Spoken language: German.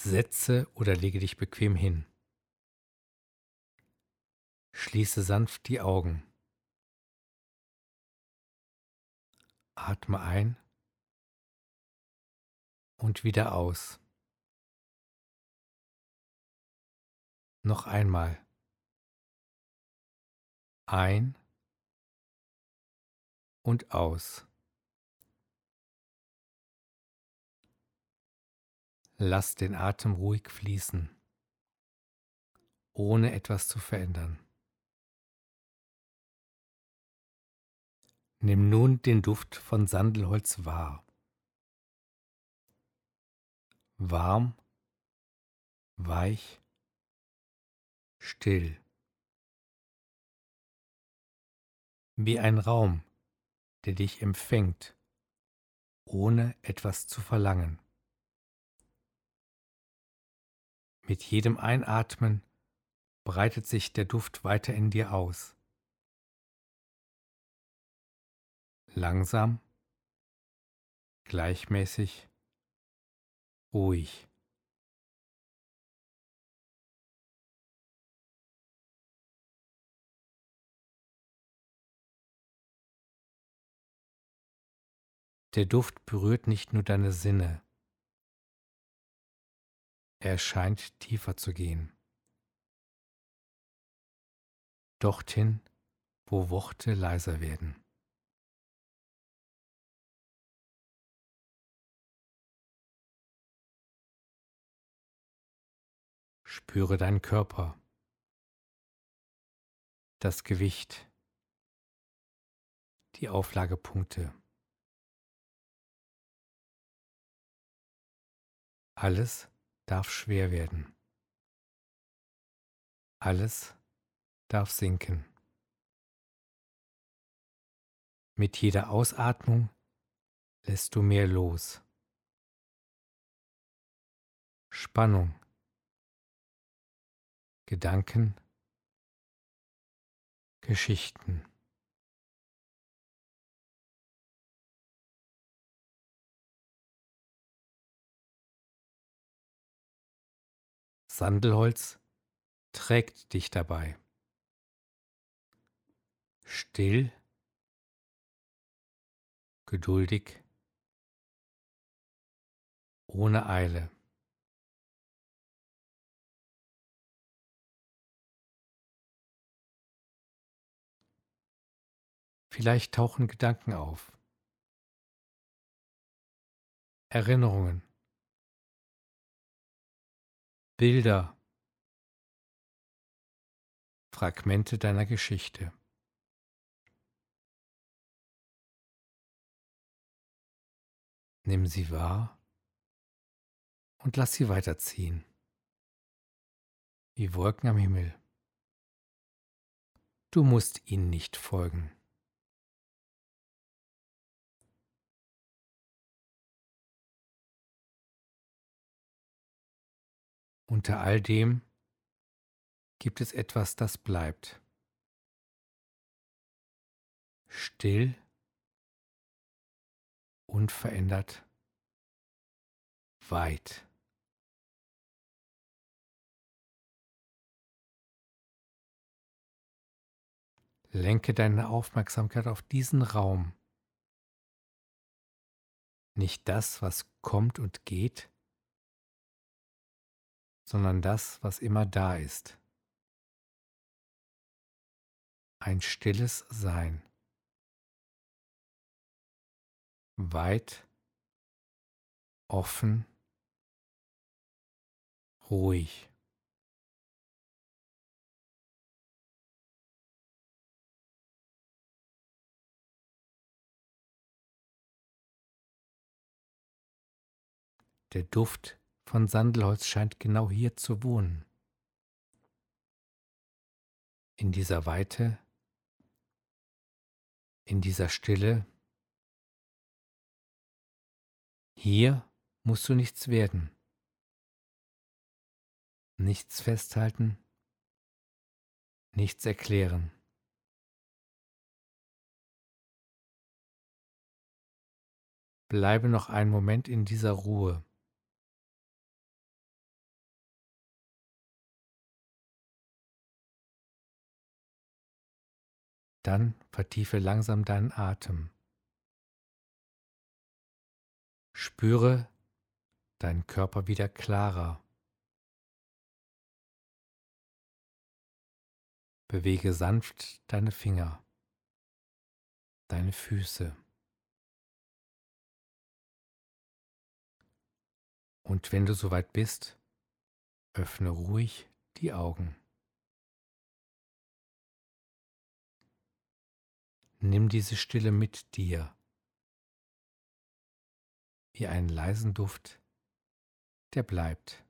Setze oder lege dich bequem hin. Schließe sanft die Augen. Atme ein und wieder aus. Noch einmal. Ein und aus. Lass den Atem ruhig fließen, ohne etwas zu verändern. Nimm nun den Duft von Sandelholz wahr. Warm, weich, still. Wie ein Raum, der dich empfängt, ohne etwas zu verlangen. Mit jedem Einatmen breitet sich der Duft weiter in dir aus. Langsam, gleichmäßig, ruhig. Der Duft berührt nicht nur deine Sinne, er scheint tiefer zu gehen. Dorthin, wo Worte leiser werden. Spüre deinen Körper, das Gewicht, die Auflagepunkte. Alles darf schwer werden. Alles darf sinken. Mit jeder Ausatmung lässt du mehr los. Spannung, Gedanken, Geschichten. Sandelholz trägt dich dabei. Still, geduldig, ohne Eile. Vielleicht tauchen Gedanken auf, Erinnerungen, Bilder, Fragmente deiner Geschichte. Nimm sie wahr und lass sie weiterziehen, wie Wolken am Himmel. Du musst ihnen nicht folgen. Unter all dem gibt es etwas, das bleibt. Still, unverändert, weit. Lenke deine Aufmerksamkeit auf diesen Raum. Nicht das, was kommt und geht, sondern das, was immer da ist. Ein stilles Sein. Weit, offen, ruhig. Der Duft von Sandelholz scheint genau hier zu wohnen. In dieser Weite, in dieser Stille. Hier musst du nichts werden, nichts festhalten, nichts erklären. Bleibe noch einen Moment in dieser Ruhe. Dann vertiefe langsam deinen Atem. Spüre deinen Körper wieder klarer. Bewege sanft deine Finger, deine Füße. Und wenn du soweit bist, öffne ruhig die Augen. Nimm diese Stille mit dir, wie einen leisen Duft, der bleibt.